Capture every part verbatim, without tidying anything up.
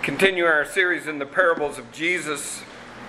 Continue our series in the parables of Jesus.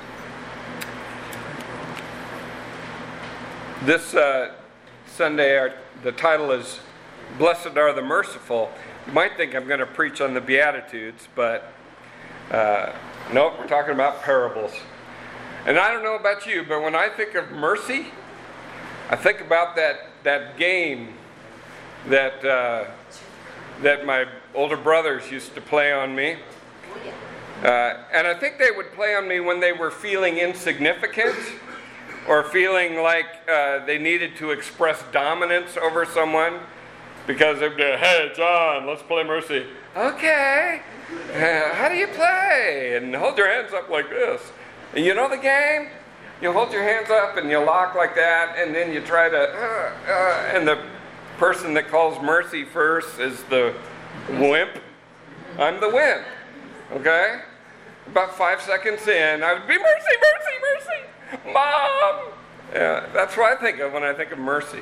This uh, Sunday, our, the title is Blessed Are the Merciful. You might think I'm going to preach on the Beatitudes, but uh, nope, we're talking about parables. And I don't know about you, but when I think of mercy, I think about that, that game that, uh, that my older brothers used to play on me. Uh, and I think they would play on me when they were feeling insignificant or feeling like uh, they needed to express dominance over someone, because they'd be, hey, John, let's play mercy. Okay, uh, how do you play? And hold your hands up like this. And you know the game? You hold your hands up and you lock like that, and then you try to, uh, uh, and the person that calls mercy first is the wimp. I'm the wimp. Okay? About five seconds in, I would be, mercy, mercy, mercy, Mom! Yeah, that's what I think of when I think of mercy.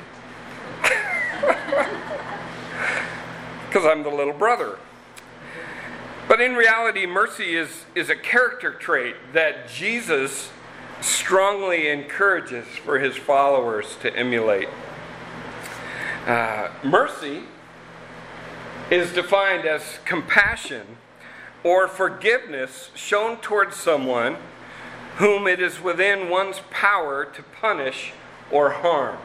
Because I'm the little brother. But in reality, mercy is, is a character trait that Jesus strongly encourages for his followers to emulate. Uh, mercy is defined as compassion or forgiveness shown towards someone whom it is within one's power to punish or harm.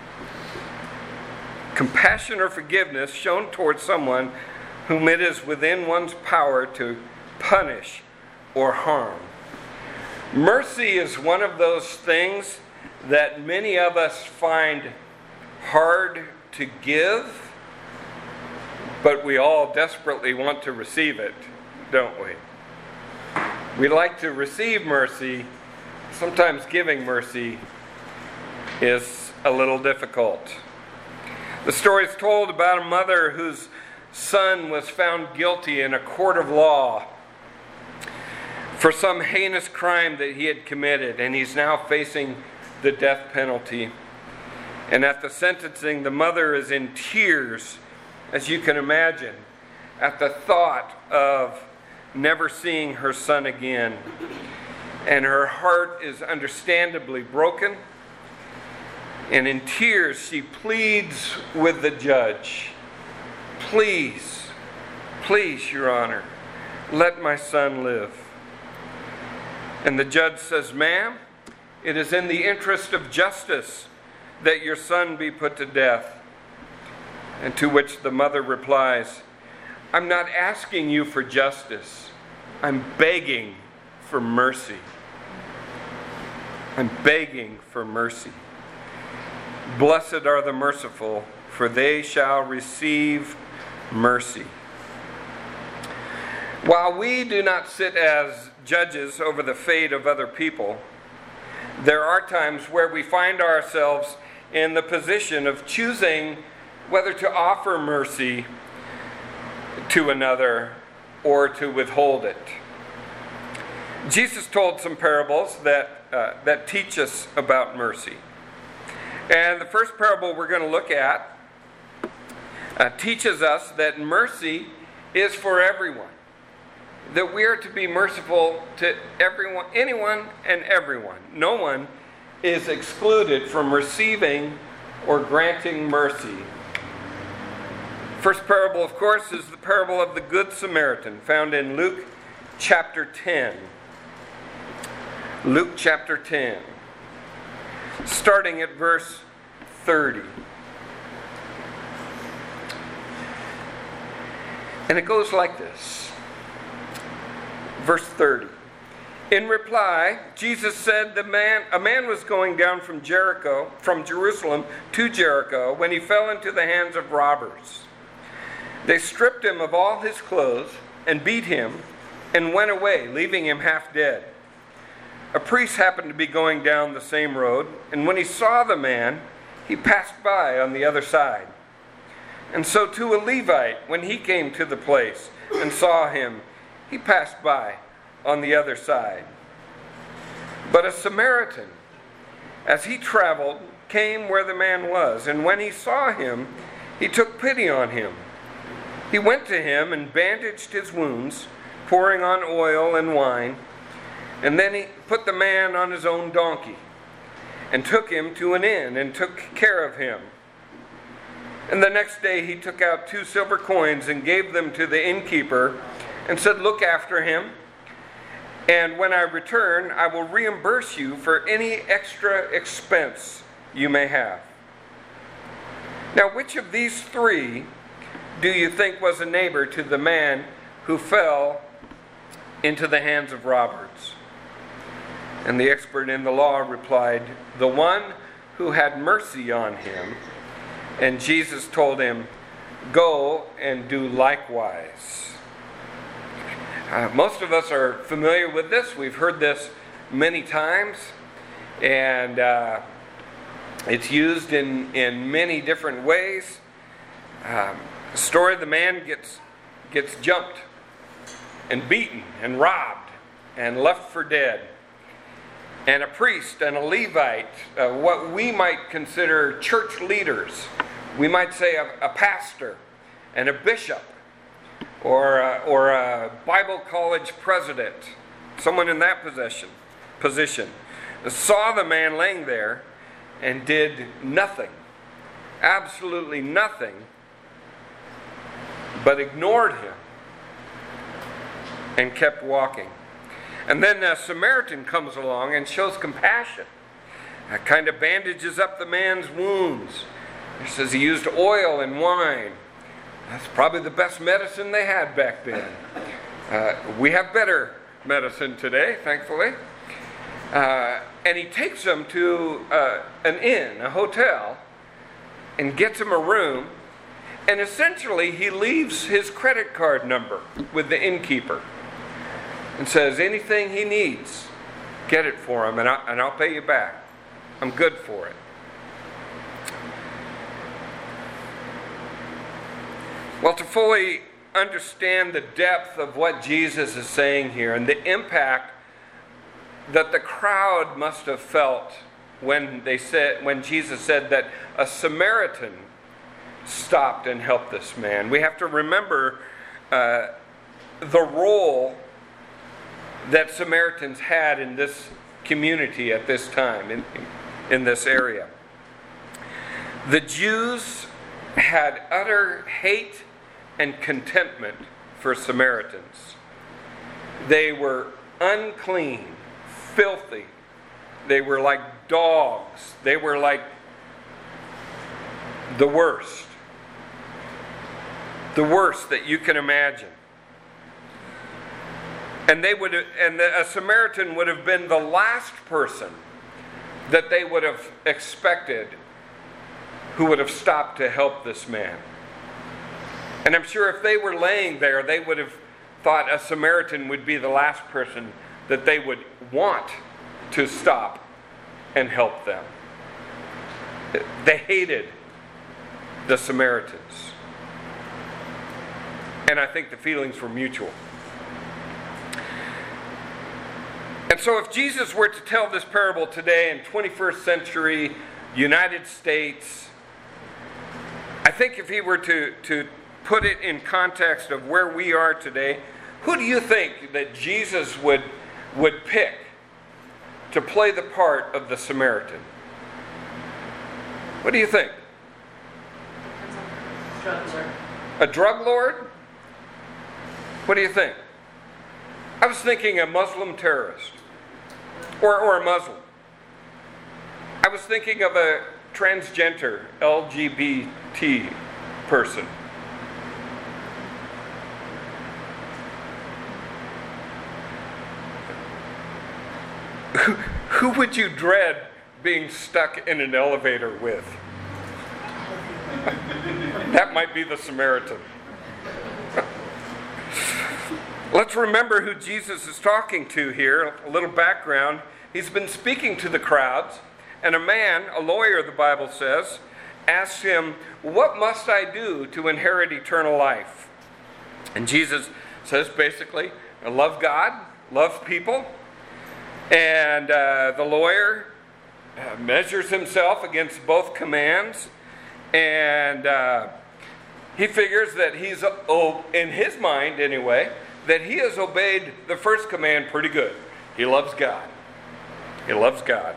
Compassion or forgiveness shown towards someone whom it is within one's power to punish or harm. Mercy is one of those things that many of us find hard to give, but we all desperately want to receive it, don't we? We like to receive mercy. Sometimes giving mercy is a little difficult. The story is told about a mother whose son was found guilty in a court of law for some heinous crime that he had committed, and he's now facing the death penalty. And at the sentencing, the mother is in tears, as you can imagine, at the thought of never seeing her son again. And her heart is understandably broken. And in tears, she pleads with the judge, Please, please, Your Honor, let my son live. And the judge says, Ma'am, it is in the interest of justice that your son be put to death. And to which the mother replies, I'm not asking you for justice. I'm begging for mercy. I'm begging for mercy. Blessed are the merciful, for they shall receive mercy. While we do not sit as judges over the fate of other people, there are times where we find ourselves in the position of choosing whether to offer mercy to another or to withhold it. Jesus told some parables that uh, that teach us about mercy. And the first parable we're going to look at uh, teaches us that mercy is for everyone. That we are to be merciful to everyone, anyone and everyone. No one is excluded from receiving or granting mercy. First parable, of course, is the parable of the Good Samaritan, found in Luke chapter ten. Luke chapter ten, starting at verse thirty. And it goes like this. Verse thirty. In reply, Jesus said, the man, a man was going down from Jericho, from Jerusalem to Jericho, when he fell into the hands of robbers. They stripped him of all his clothes and beat him and went away, leaving him half dead. A priest happened to be going down the same road, and when he saw the man, he passed by on the other side. And so too a Levite, when he came to the place and saw him, he passed by on the other side. But a Samaritan, as he traveled, came where the man was, and when he saw him, he took pity on him. He went to him and bandaged his wounds, pouring on oil and wine. And then he put the man on his own donkey and took him to an inn and took care of him. And the next day he took out two silver coins and gave them to the innkeeper and said, "Look after him, and when I return, I will reimburse you for any extra expense you may have." Now, which of these three do you think was a neighbor to the man who fell into the hands of robbers? And the expert in the law replied, "The one who had mercy on him." And Jesus told him, "Go and do likewise." Uh, most of us are familiar with this. We've heard this many times. And uh, it's used in, in many different ways. Um, the story, the man gets, gets jumped and beaten and robbed and left for dead. And a priest and a Levite, uh, what we might consider church leaders, we might say a, a pastor and a bishop, or a, or a Bible college president, someone in that position, position, saw the man laying there and did nothing, absolutely nothing, but ignored him and kept walking. And then a Samaritan comes along and shows compassion. Uh, kind of bandages up the man's wounds. He says he used oil and wine. That's probably the best medicine they had back then. Uh, we have better medicine today, thankfully. Uh, and he takes him to uh, an inn, a hotel, and gets him a room. And essentially he leaves his credit card number with the innkeeper and says, anything he needs, get it for him, and, I, and I'll pay you back. I'm good for it. Well, to fully understand the depth of what Jesus is saying here and the impact that the crowd must have felt when they said, when Jesus said that a Samaritan stopped and helped this man, we have to remember uh, the role that Samaritans had in this community at this time, in, in this area. The Jews had utter hate and contentment for Samaritans. They were unclean, filthy. They were like dogs. They were like the worst. The worst that you can imagine. And they would, and the, a Samaritan would have been the last person that they would have expected who would have stopped to help this man. And I'm sure if they were laying there, they would have thought a Samaritan would be the last person that they would want to stop and help them. They hated the Samaritans. And I think the feelings were mutual. And so if Jesus were to tell this parable today in twenty-first century United States, I think if he were to, to put it in context of where we are today, who do you think that Jesus would, would pick to play the part of the Samaritan? What do you think? Drug lord. A drug lord? What do you think? I was thinking a Muslim terrorist. Or, or a Muslim. I was thinking of a transgender L G B T person. Who, who would you dread being stuck in an elevator with? That might be the Samaritan. Let's remember who Jesus is talking to here. A little background. He's been speaking to the crowds, and a man, a lawyer, the Bible says, asks him, "What must I do to inherit eternal life?" And Jesus says basically, love God, love people. And uh, the lawyer uh, measures himself against both commands, and uh, he figures that he's, oh, in his mind anyway, that he has obeyed the first command pretty good. He loves God. He loves God.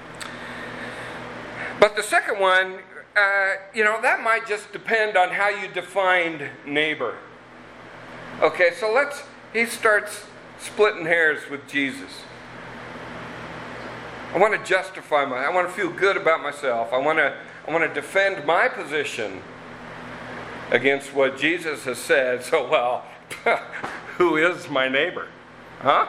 But the second one, uh, you know, that might just depend on how you defined neighbor. Okay, so let's, he starts splitting hairs with Jesus. I want to justify my, I want to feel good about myself. I want to, I want to defend my position against what Jesus has said. So, well, who is my neighbor? Huh?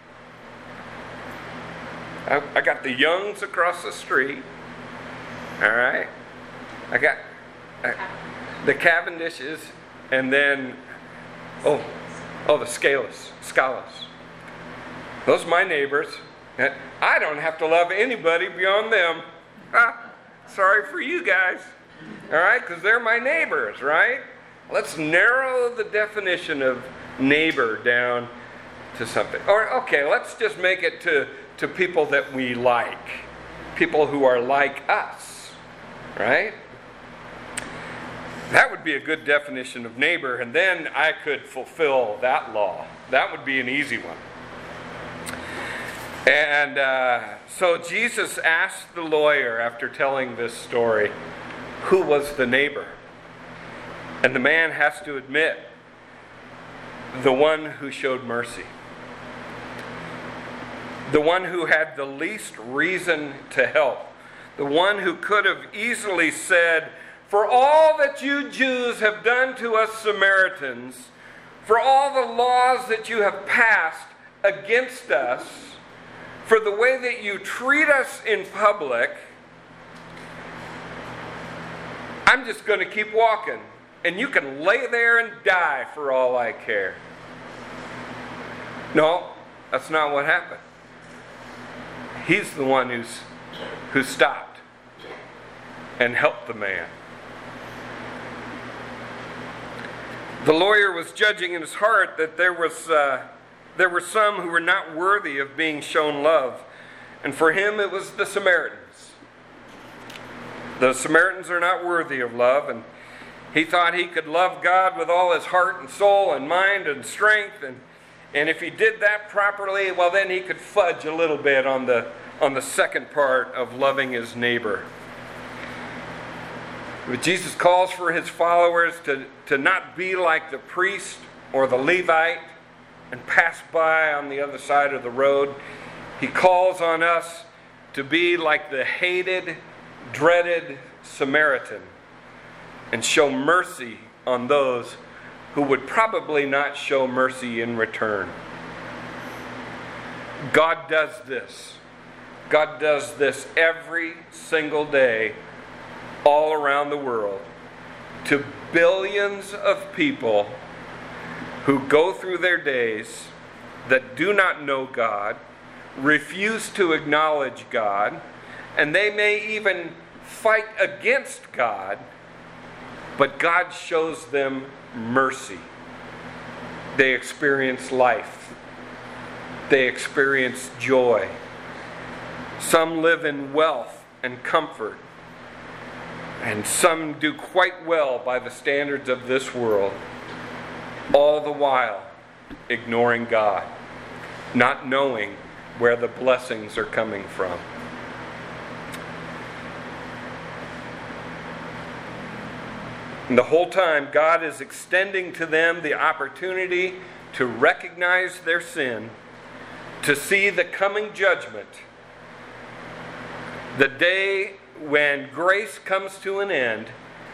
I, I got the Youngs across the street. All right? I got uh, the Cavendishes, and then, oh, oh, the Scales, Scalas. Those are my neighbors. And I don't have to love anybody beyond them. Huh? Sorry for you guys. All right? Because they're my neighbors, right? Let's narrow the definition of neighbor down to something. Or, okay, let's just make it to, to people that we like. People who are like us, right? That would be a good definition of neighbor, and then I could fulfill that law. That would be an easy one. And uh, so Jesus asked the lawyer, after telling this story, who was the neighbor? And the man has to admit, the one who showed mercy. The one who had the least reason to help. The one who could have easily said, for all that you Jews have done to us Samaritans, for all the laws that you have passed against us, for the way that you treat us in public, I'm just going to keep walking. And you can lay there and die for all I care. No, that's not what happened. He's the one who's who stopped and helped the man. The lawyer was judging in his heart that there was uh, there were some who were not worthy of being shown love. And for him it was the Samaritans. The Samaritans are not worthy of love, and he thought he could love God with all his heart and soul and mind and strength, and and if he did that properly, well, then he could fudge a little bit on the on the second part of loving his neighbor. But Jesus calls for his followers to, to not be like the priest or the Levite and pass by on the other side of the road. He calls on us to be like the hated, dreaded Samaritan and show mercy on those who would probably not show mercy in return. God does this. God does this every single day all around the world to billions of people who go through their days that do not know God, refuse to acknowledge God, and they may even fight against God, but God shows them mercy. They experience life. They experience joy. Some live in wealth and comfort, and some do quite well by the standards of this world, all the while ignoring God, not knowing where the blessings are coming from. And the whole time, God is extending to them the opportunity to recognize their sin, to see the coming judgment, the day when grace comes to an end,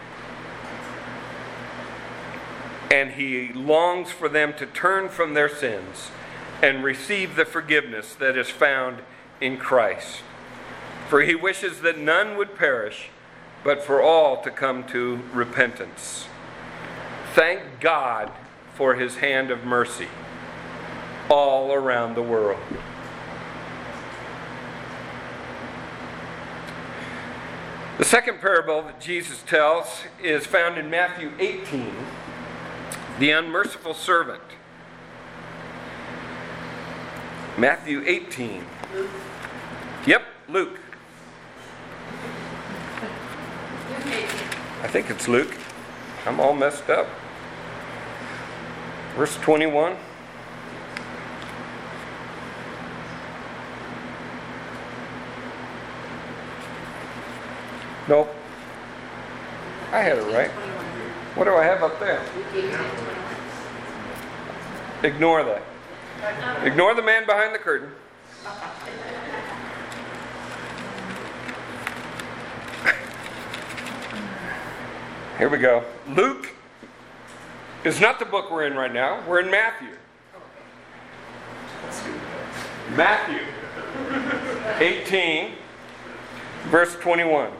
and He longs for them to turn from their sins and receive the forgiveness that is found in Christ. For He wishes that none would perish, but for all to come to repentance. Thank God for His hand of mercy all around the world. The second parable that Jesus tells is found in Matthew eighteen, the unmerciful servant. Matthew eighteen. Luke. Yep, Luke. I think it's Luke. I'm all messed up. Verse twenty-one. Nope. I had it right. What do I have up there? Ignore that. Ignore the man behind the curtain. Here we go. Luke is not the book we're in right now. We're in Matthew. Matthew eighteen, verse twenty-one.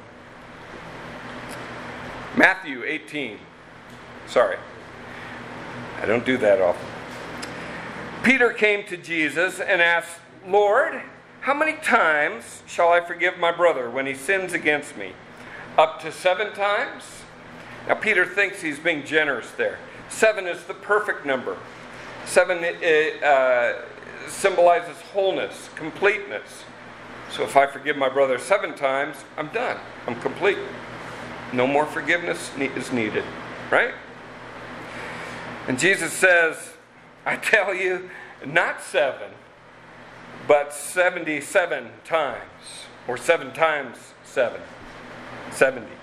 Matthew eighteen. Sorry. I don't do that often. Peter came to Jesus and asked, Lord, how many times shall I forgive my brother when he sins against me? Up to seven times? Now Peter thinks he's being generous there. Seven is the perfect number. Seven uh, symbolizes wholeness, completeness. So if I forgive my brother seven times, I'm done. I'm complete. No more forgiveness is needed. Right? And Jesus says, I tell you, not seven, but seventy-seven times. Or seven times seven. Seventy.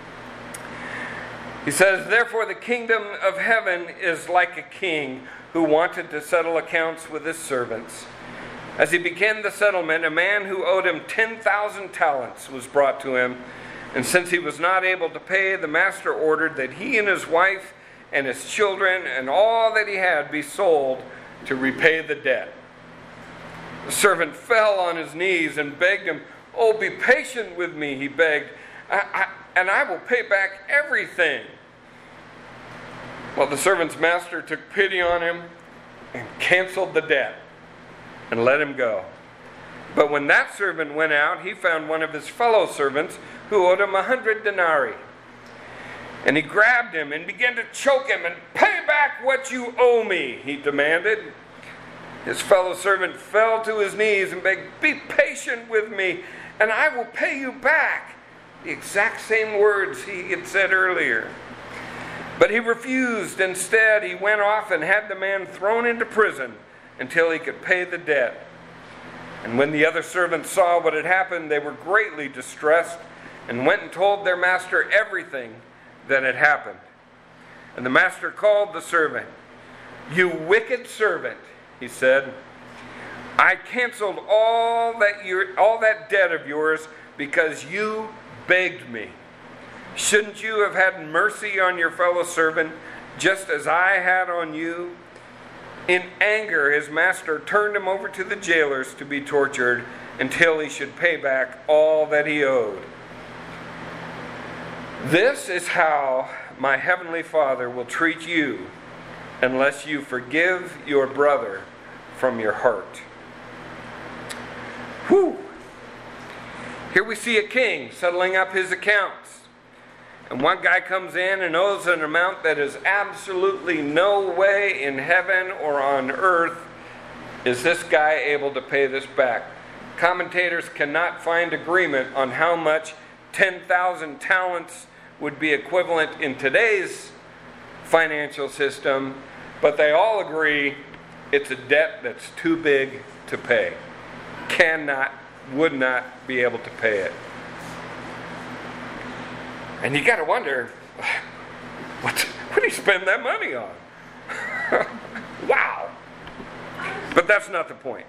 He says, therefore the kingdom of heaven is like a king who wanted to settle accounts with his servants. As he began the settlement, a man who owed him ten thousand talents was brought to him. And since he was not able to pay, the master ordered that he and his wife and his children and all that he had be sold to repay the debt. The servant fell on his knees and begged him, oh, be patient with me, he begged, I, I, and I will pay back everything. Well, the servant's master took pity on him and canceled the debt and let him go. But when that servant went out, he found one of his fellow servants who owed him a hundred denarii. And he grabbed him and began to choke him. And pay back what you owe me, he demanded. His fellow servant fell to his knees and begged, be patient with me, and I will pay you back. The exact same words he had said earlier. But he refused. Instead, he went off and had the man thrown into prison until he could pay the debt. And when the other servants saw what had happened, they were greatly distressed and went and told their master everything that had happened. And the master called the servant. You wicked servant, he said, I canceled all that your, all that debt of yours because you begged me. Shouldn't you have had mercy on your fellow servant just as I had on you? In anger, his master turned him over to the jailers to be tortured until he should pay back all that he owed. This is how my heavenly Father will treat you unless you forgive your brother from your heart. Whew! Here we see a king settling up his accounts. And one guy comes in and owes an amount that is absolutely no way in heaven or on earth is this guy able to pay this back. Commentators cannot find agreement on how much ten thousand talents would be equivalent in today's financial system, but they all agree it's a debt that's too big to pay. Cannot, would not be able to pay it. And you got to wonder, what, what do you spend that money on? Wow. But that's not the point.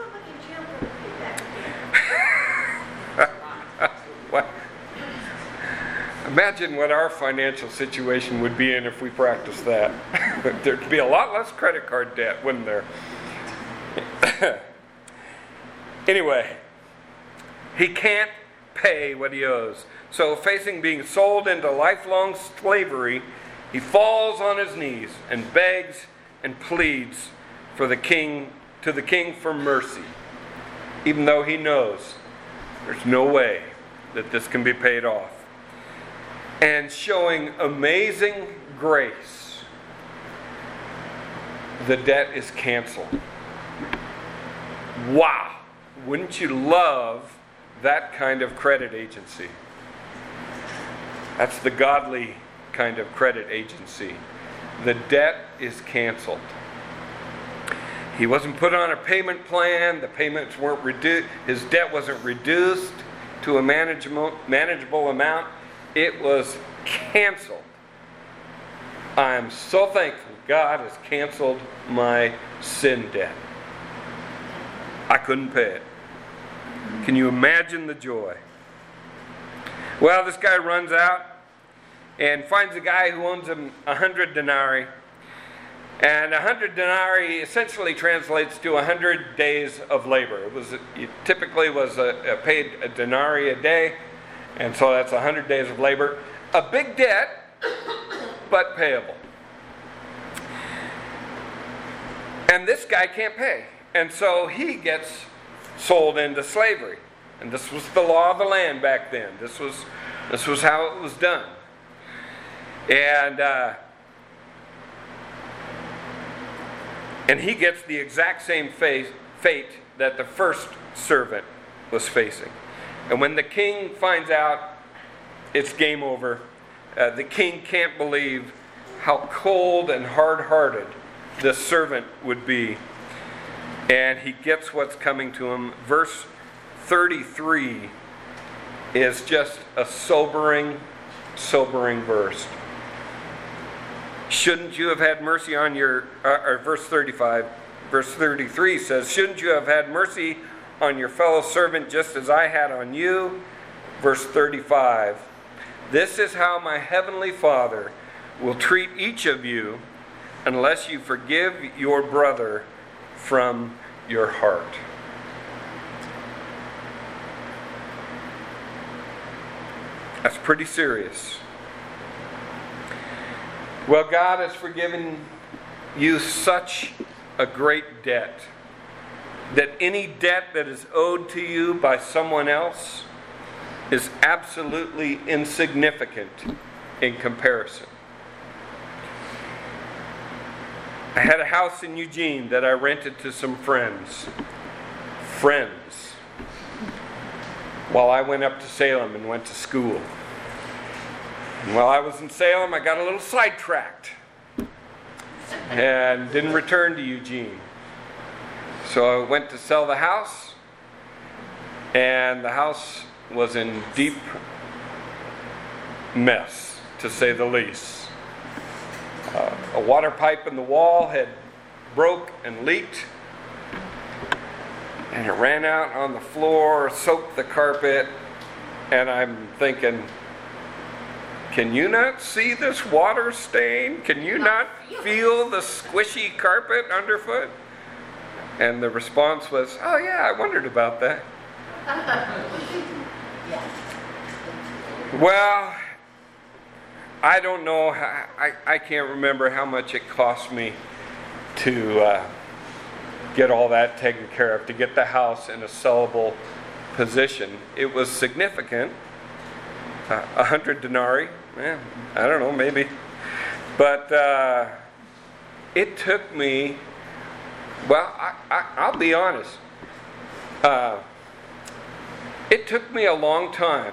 What? Imagine what our financial situation would be in if we practiced that. There'd be a lot less credit card debt, wouldn't there? Anyway, he can't pay what he owes. So facing being sold into lifelong slavery, he falls on his knees and begs and pleads for the king to the king for mercy, even though he knows there's no way that this can be paid off. And showing amazing grace, the debt is canceled. Wow! Wouldn't you love that kind of credit agency? That's the godly kind of credit agency. The debt is canceled. He wasn't put on a payment plan. The payments weren't reduced. His debt wasn't reduced. to a manageable, manageable amount, it was canceled. I am so thankful God has canceled my sin debt. I couldn't pay it. Can you imagine the joy? Well, this guy runs out and finds a guy who owns him a hundred denarii. And a hundred denarii essentially translates to a hundred days of labor. It was it typically was a, a paid a denarii a day, and so that's a hundred days of labor. A big debt, but payable. And this guy can't pay, and so he gets sold into slavery. And this was the law of the land back then. This was this was how it was done. And uh, and he gets the exact same fate, fate that the first servant was facing. And when the king finds out it's game over, uh, the king can't believe how cold and hard-hearted this servant would be. And he gets what's coming to him. Verse thirty-three is just a sobering, sobering verse. Shouldn't you have had mercy on your, uh, or verse thirty-five, verse thirty-three says, shouldn't you have had mercy on your fellow servant just as I had on you? Verse thirty-five, this is how my heavenly Father will treat each of you unless you forgive your brother from your heart. That's pretty serious. Well, God has forgiven you such a great debt that any debt that is owed to you by someone else is absolutely insignificant in comparison. I had a house in Eugene that I rented to some friends. Friends. While I went up to Salem and went to school. And while I was in Salem, I got a little sidetracked and didn't return to Eugene. So I went to sell the house, and the house was in deep mess, to say the least. Uh, a water pipe in the wall had broke and leaked, and it ran out on the floor, soaked the carpet, and I'm thinking, can you not see this water stain? Can you not feel the squishy carpet underfoot? And the response was, oh yeah, I wondered about that. Well, I don't know, I, I can't remember how much it cost me to uh, get all that taken care of, to get the house in a sellable position. It was significant. Uh, a hundred denarii, eh, I don't know, maybe. But uh, it took me, well, I, I, I'll be honest. Uh, it took me a long time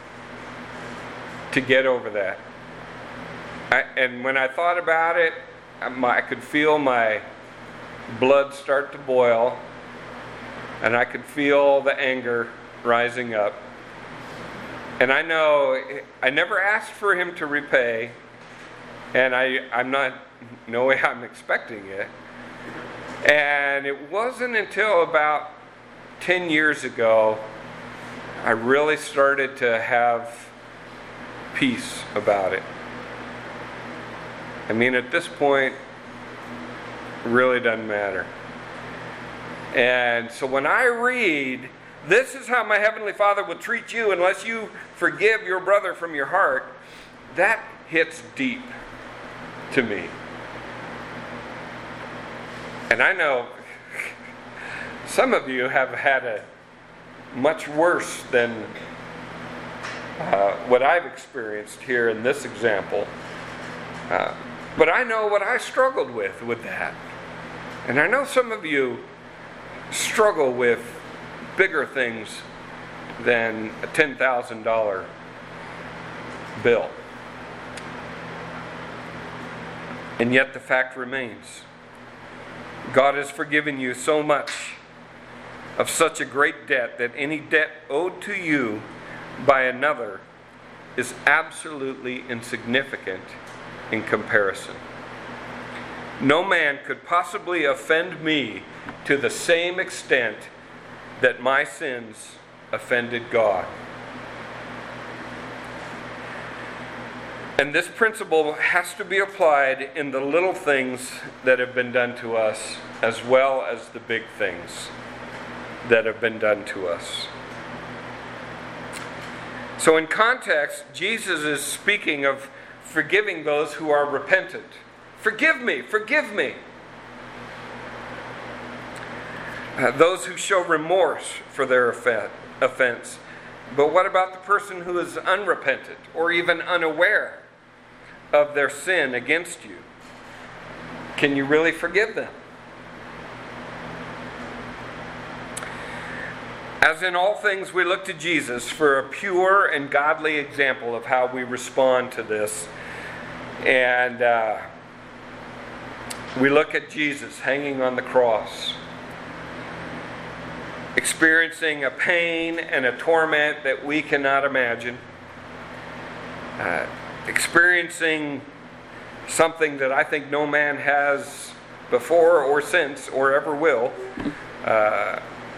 to get over that. I, and when I thought about it, I, I could feel my blood start to boil, and I could feel the anger rising up. And I know I never asked for him to repay, and I, I'm not, no way I'm expecting it. And it wasn't until about ten years ago I really started to have peace about it. I mean, at this point, it really doesn't matter. And so when I read, this is how my Heavenly Father will treat you unless you forgive your brother from your heart, that hits deep to me. And I know some of you have had a much worse than uh, what I've experienced here in this example. Uh, but I know what I struggled with with that. And I know some of you struggle with bigger things than a ten thousand dollars bill. And yet the fact remains, God has forgiven you so much of such a great debt that any debt owed to you by another is absolutely insignificant in comparison. No man could possibly offend me to the same extent that my sins offended God. And this principle has to be applied in the little things that have been done to us, as well as the big things that have been done to us. So in context, Jesus is speaking of forgiving those who are repentant. Forgive me, forgive me. Uh, those who show remorse for their offense. But what about the person who is unrepentant or even unaware of their sin against you? Can you really forgive them? As in all things, we look to Jesus for a pure and godly example of how we respond to this. And uh, we look at Jesus hanging on the cross, experiencing a pain and a torment that we cannot imagine, uh, experiencing something that I think no man has before or since or ever will, uh,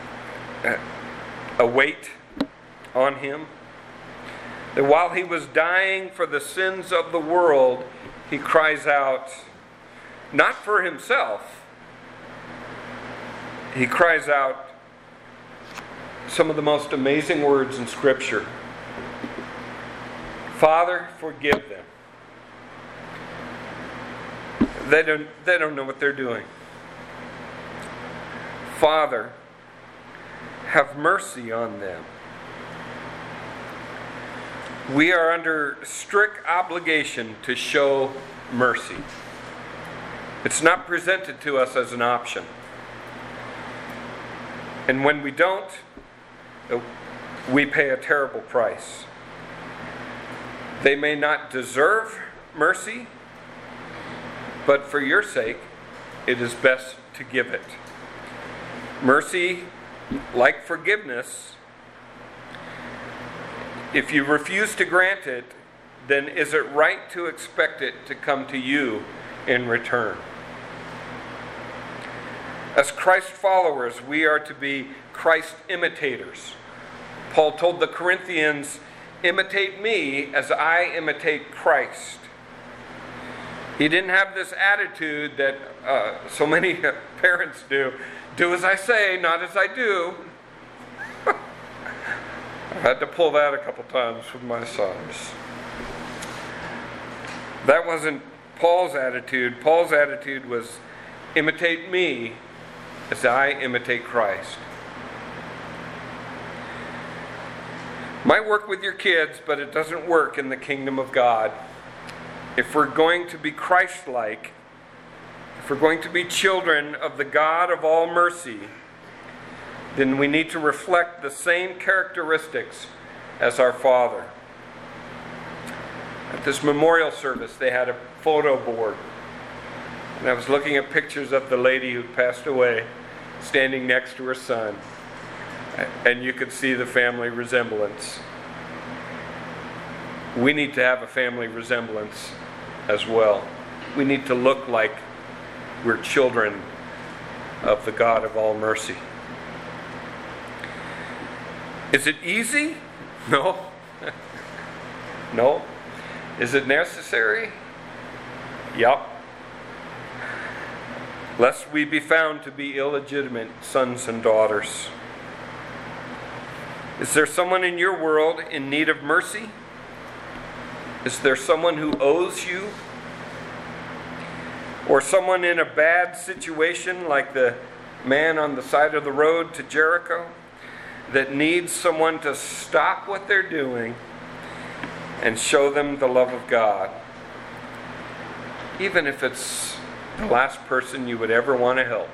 a weight on him. That while he was dying for the sins of the world, he cries out, not for himself, he cries out some of the most amazing words in Scripture. Father, forgive them. They don't, they don't know what they're doing. Father, have mercy on them. We are under strict obligation to show mercy. It's not presented to us as an option. And when we don't, we pay a terrible price. They may not deserve mercy, but for your sake, it is best to give it. Mercy, like forgiveness, if you refuse to grant it, then is it right to expect it to come to you in return? As Christ followers, we are to be Christ imitators. Paul told the Corinthians, imitate me as I imitate Christ. He didn't have this attitude that uh, so many parents do. Do as I say, not as I do. I've had to pull that a couple times with my sons. That wasn't Paul's attitude. Paul's attitude was, imitate me as I imitate Christ. Might work with your kids, but it doesn't work in the kingdom of God. If we're going to be Christ-like, if we're going to be children of the God of all mercy, then we need to reflect the same characteristics as our Father. At this memorial service, they had a photo board. And I was looking at pictures of the lady who passed away, standing next to her son. And you could see the family resemblance. We need to have a family resemblance as well. We need to look like we're children of the God of all mercy. Is it easy? No. No. Is it necessary? Yup. Lest we be found to be illegitimate sons and daughters. Is there someone in your world in need of mercy? Is there someone who owes you? Or someone in a bad situation like the man on the side of the road to Jericho that needs someone to stop what they're doing and show them the love of God? Even if it's the last person you would ever want to help.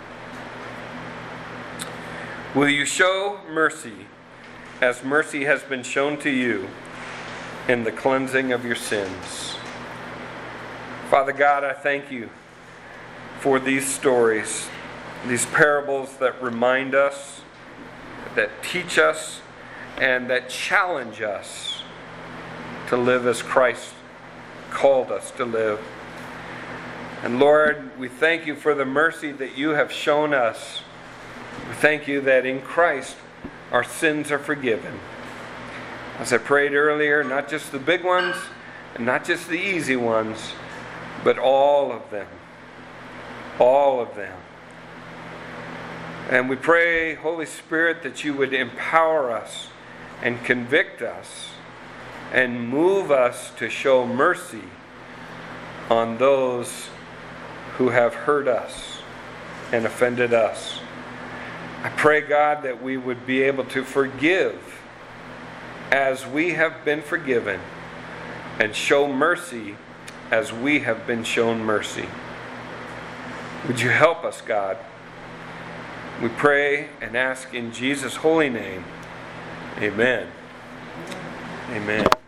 Will you show mercy as mercy has been shown to you in the cleansing of your sins? Father God, I thank you for these stories, these parables that remind us, that teach us and that challenge us to live as Christ called us to live. And Lord, we thank you for the mercy that you have shown us. We thank you that in Christ our sins are forgiven. As I prayed earlier, not just the big ones and not just the easy ones, but all of them. All of them. And we pray, Holy Spirit, that you would empower us and convict us and move us to show mercy on those who have hurt us and offended us. I pray, God, that we would be able to forgive as we have been forgiven and show mercy as we have been shown mercy. Would you help us, God? We pray and ask in Jesus' holy name. Amen. Amen.